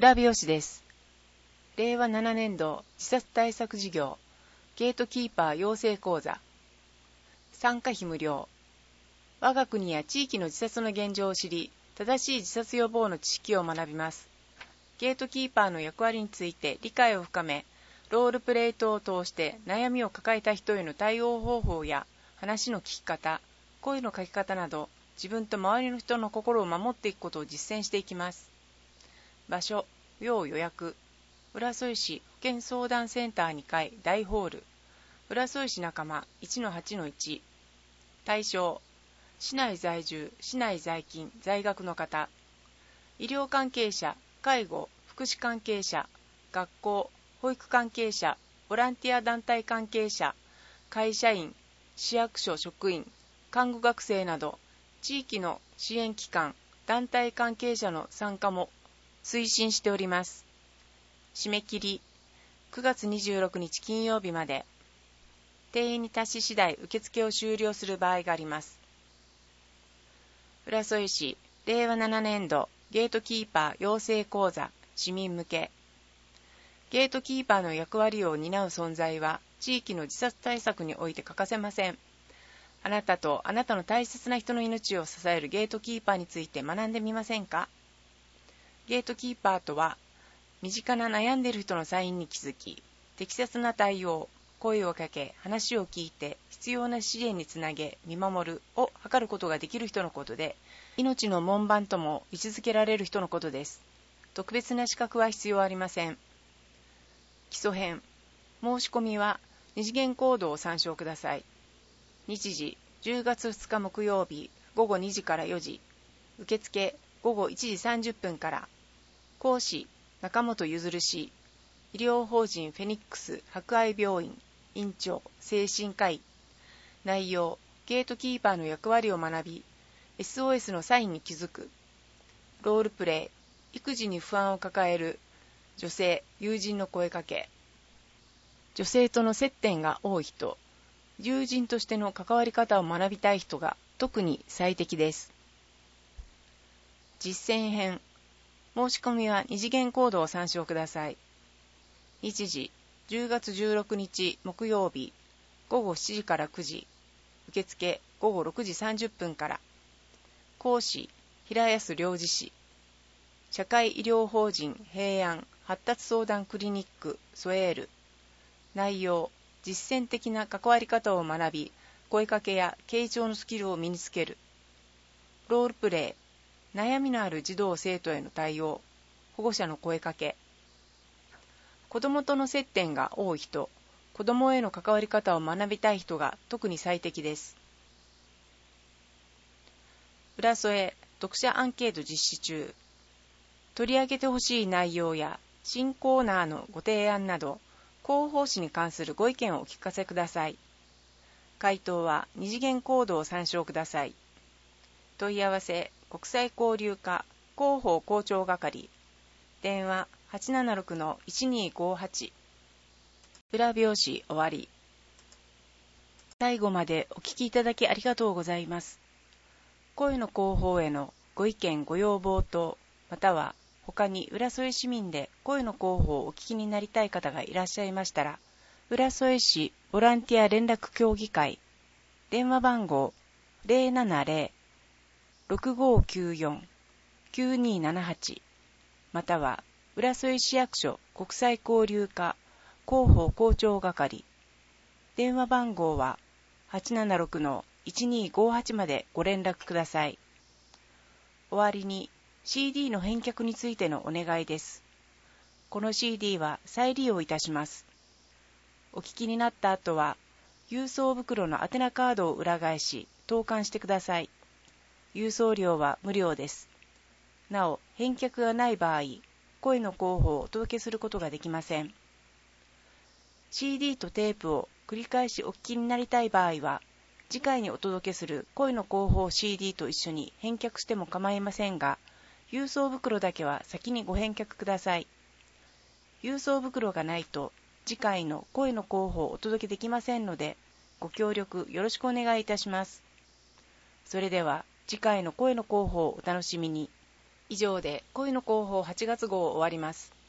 浦美容師です。令和7年度自殺対策事業ゲートキーパー養成講座。参加費無料。我が国や地域の自殺の現状を知り、正しい自殺予防の知識を学びます。ゲートキーパーの役割について理解を深め、ロールプレイ等を通して悩みを抱えた人への対応方法や話の聞き方、声の書き方など、自分と周りの人の心を守っていくことを実践していきます。場所、要予約。浦添市保健相談センター2階大ホール。浦添市仲間 1-8-1。対象、市内在住、市内在勤、在学の方。医療関係者、介護、福祉関係者、学校、保育関係者、ボランティア団体関係者、会社員、市役所職員、看護学生など、地域の支援機関、団体関係者の参加も推進しております。締め切り、9月26日金曜日まで。定員に達し次第受付を終了する場合があります。浦添市令和7年度ゲートキーパー養成講座市民向け。ゲートキーパーの役割を担う存在は地域の自殺対策において欠かせません。あなたとあなたの大切な人の命を支えるゲートキーパーについて学んでみませんか？ゲートキーパーとは、身近な悩んでいる人のサインに気づき、適切な対応、声をかけ、話を聞いて、必要な支援につなげ、見守るを図ることができる人のことで、命の門番とも位置づけられる人のことです。特別な資格は必要ありません。基礎編。申し込みは、二次元コードを参照ください。日時、10月2日木曜日、午後2時から4時。受付、午後1時30分から。講師、中本ゆずる氏。医療法人フェニックス博愛病院院長精神科医。内容、ゲートキーパーの役割を学び、SOS のサインに気づく。ロールプレイ、育児に不安を抱える女性、友人の声かけ。女性との接点が多い人、友人としての関わり方を学びたい人が特に最適です。実践編。申し込みは二次元コードを参照ください。日時、10月16日木曜日、午後7時から9時。受付、午後6時30分から。講師、平安良二氏。社会医療法人平安発達相談クリニックソエール。内容、実践的な関わり方を学び、声かけや傾聴のスキルを身につける。ロールプレイ、悩みのある児童生徒への対応、保護者の声かけ。子どもとの接点が多い人、子どもへの関わり方を学びたい人が特に最適です。浦添読者アンケート実施中。取り上げてほしい内容や新コーナーのご提案など、広報誌に関するご意見をお聞かせください。回答は二次元コードを参照ください。問い合わせ、国際交流課広報校長係。電話 876-1258。浦美容師終わり。最後までお聞きいただきありがとうございます。声の広報へのご意見ご要望等、または他に浦添市民で声の広報をお聞きになりたい方がいらっしゃいましたら、浦添市ボランティア連絡協議会、電話番号 070-6594-9278、または浦添市役所国際交流課広報校長係、電話番号は 876-1258 までご連絡ください。終わりに CD の返却についてのお願いです。この CD は再利用いたします。お聞きになった後は、郵送袋の宛名カードを裏返し、投函してください。郵送料は無料です。なお、返却がない場合、声の広報をお届けすることができません。CD とテープを繰り返しお聞きになりたい場合は、次回にお届けする声の広報 CD と一緒に返却しても構いませんが、郵送袋だけは先にご返却ください。郵送袋がないと、次回の声の広報をお届けできませんので、ご協力よろしくお願いいたします。それでは次回の声の広報をお楽しみに。 以上で恋の広報8月号を終わります。